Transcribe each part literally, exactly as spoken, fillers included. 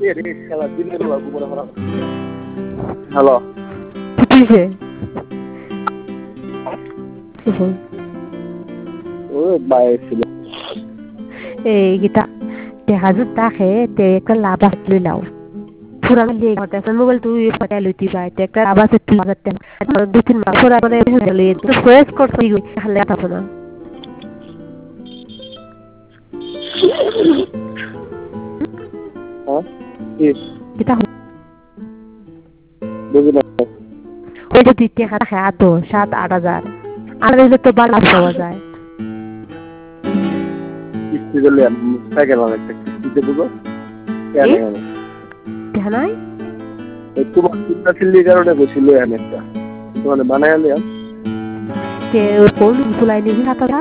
hello কিছে ও বাইরে ছিল এই গিতা তে হাজুর তাকে তে একটা লাভ আসলে লাও পুরা দিয়ে কথা আছে মোবাইল তুই পাটা লইতি পাই তে একটা আবার তুই বাজাতে দু তিন মাস পরে মানে হলে তো ফেস করছিস তাহলে কথা না হ্যাঁ কি গিতা বুঝি না ওই যে দিতে হাত হাত সাত আট হাজার আর হইলে তো বালা পাওয়া যায় কিস্তি দিলে সাইকেল একটা কিস্তিতে দেবো কেন কেন নাই এই তোমার চিন্তা চিল্লির কারণে বসিল এখানে একটা মানে বানাই আনলাম কে কোন ফুলাই নিবি হাতটা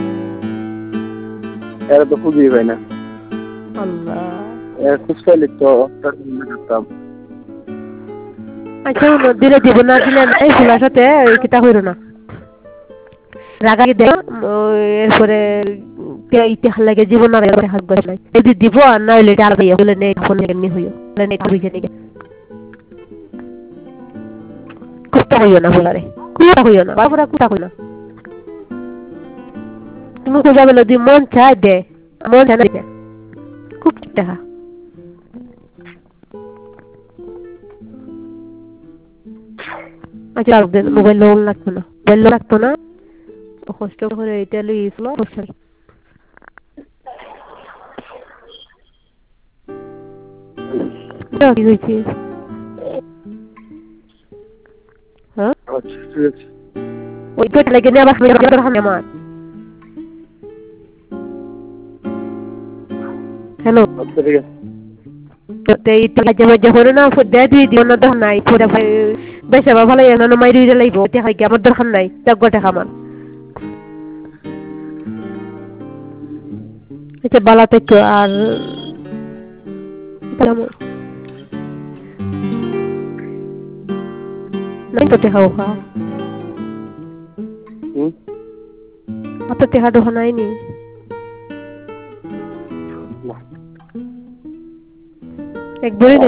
এরা তো খুঁজেই পাই না আল্লাহ এরা খুঁজতে তো করতাম আচ্ছা দিলে দিব না দিলে এই ফুলার সাথে কিতা হইল না রাগাই দে এরপরে ইতিহাস লাগে জীবন আর হাত গছ নাই যদি দিব আর না হইলে আর ভাইয়া বলে নেই ফোন এমনি হইও বলে নেই তুই জানি কষ্ট হইও না বলারে কুটা হইও না বাবুরা কুটা হইও না তুমি তো যাবে যদি মন চায় দে মন চায় না দে খুব টাকা আচ্ছা মোবাইল লোন লাগতো না মোবাইল লাগতো না কষ্ট করে এটা লইছিল সরি কি হয়েছে হ্যাঁ ওই তো লাগে না বাস আমার হ্যালো তো এই তো জমা যখন না ফুটে দুই দিন না দর নাই পুরো বেশা ভালো না মাইরি লাইব তে হয় কি আমার দরকার নাই টাকা টাকা আমার এটা বালা থেকে আর কেমন নাই তো দেখা হোক হুম অত দেখা দোহ নাই নি একবারে